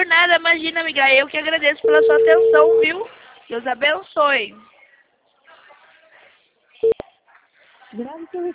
Por nada, imagina, amiga. Eu que agradeço pela sua atenção, viu? Deus abençoe. Grave